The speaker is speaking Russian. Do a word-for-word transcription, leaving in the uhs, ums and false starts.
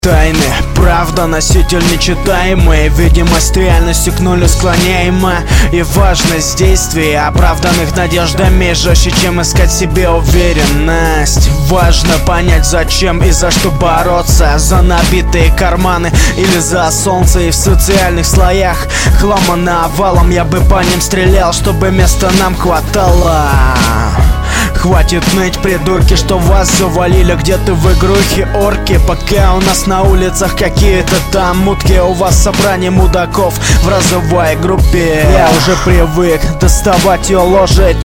Тайны, правда, носитель нечитаемый. Видимость реальности к нулю склоняема. И важность действий, оправданных надеждами, жестче, чем искать себе уверенность. Важно понять, зачем и за что бороться. За набитые карманы или за солнце. И в социальных слоях хлама навалом. Я бы по ним стрелял, чтобы места нам хватало. Хватит ныть, придурки, что вас завалили где-то в игрухе орки. Пока у нас на улицах какие-то там мутки, у вас собрание мудаков в разовой группе. Я уже привык доставать ее ложить